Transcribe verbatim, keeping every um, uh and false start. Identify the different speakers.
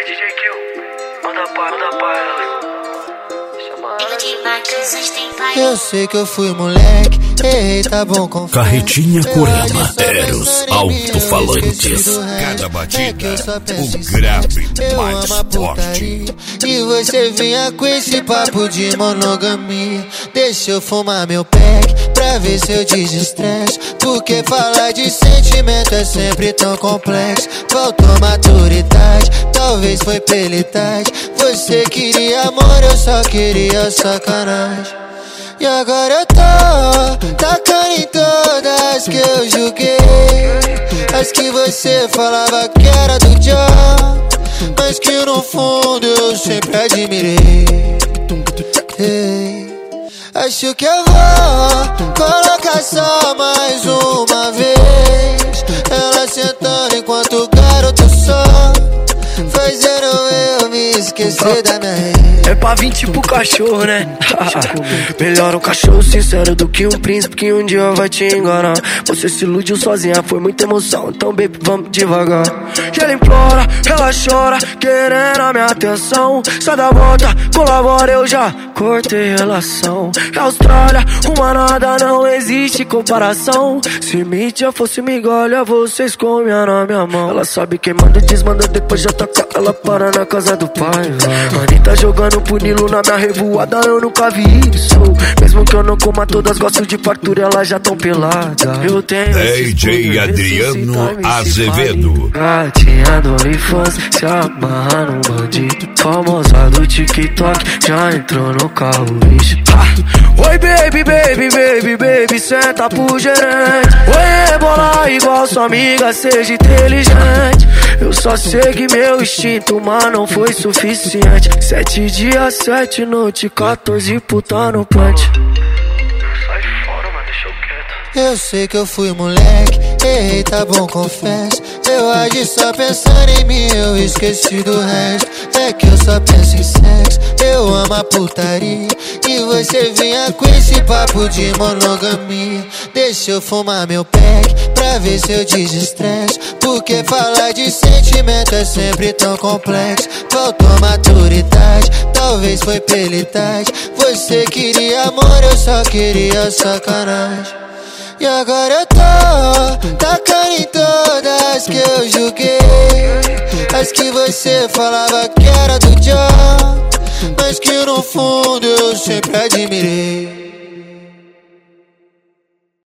Speaker 1: D J Kill, manda pra, manda pra ela.
Speaker 2: Eu sei que eu fui moleque, errei, tá bom, confesso.
Speaker 3: Carretinha Corama, Eros, alto-falantes.
Speaker 4: Cada batida, o grave mais forte.
Speaker 2: E você vinha com esse papo de monogamia. Deixa eu fumar meu pack pra ver se eu desestresse. Porque falar de sentimento é sempre tão complexo. Faltou maturidade, talvez foi pela idade. Você queria amor, eu só queria sacanagem. E agora eu tô tacando em todas que eu julguei. As que você falava que era do John, mas que no fundo eu sempre admirei. Hey, acho que eu vou colocar só mais uma vez. Ela sentando enquanto o garoto só fazendo eu me esquecer da minha rede.
Speaker 1: É pra vir tipo cachorro, né? Melhor um cachorro sincero do que um príncipe que um dia vai te enganar. Você se iludiu sozinha, foi muita emoção, então baby, vamos devagar. E ela implora, ela chora, querendo a minha atenção. Sai da volta, colabora, eu já cortei relação. É Austrália, uma nada, não existe comparação. Se mídia fosse migalha, vocês comiam na minha mão. Ela sabe quem manda e desmanda, depois já taca ela para na casa do pai. Anitta jogando punilo na minha revoada, eu nunca vi isso. Mesmo que eu não coma todas, gosto de fartura, elas já tão pelada. Eu tenho
Speaker 4: D J Adriano Azevedo.
Speaker 1: Gatinha do OnlyFans, se amarra num bandido. Famosa do TikTok, já entrou no carro, bicho. ah. Oi baby, baby, baby, baby, senta pro gerente. Oi bola igual sua amiga, seja inteligente. Eu só segui meu instinto, mas não foi suficiente. Sete dias, sete noites, quatorze puta no punch. Sai fora, mano, deixa eu quieto.
Speaker 2: Eu sei que eu fui moleque, errei, tá bom, confesso. Eu agi só pensando em mim, eu esqueci do resto. É que eu só penso em sexo, eu amo a putaria. E você vinha com esse papo de monogamia. Deixa eu fumar meu pack pra ver se eu desestresso. Porque falar de sentimento é sempre tão complexo. Faltou maturidade, talvez foi pela idade. Você queria amor, eu só queria sacanagem. E agora eu tô tacando em todas que eu julguei. As que você falava que era do John, mas que no fundo eu sempre admirei.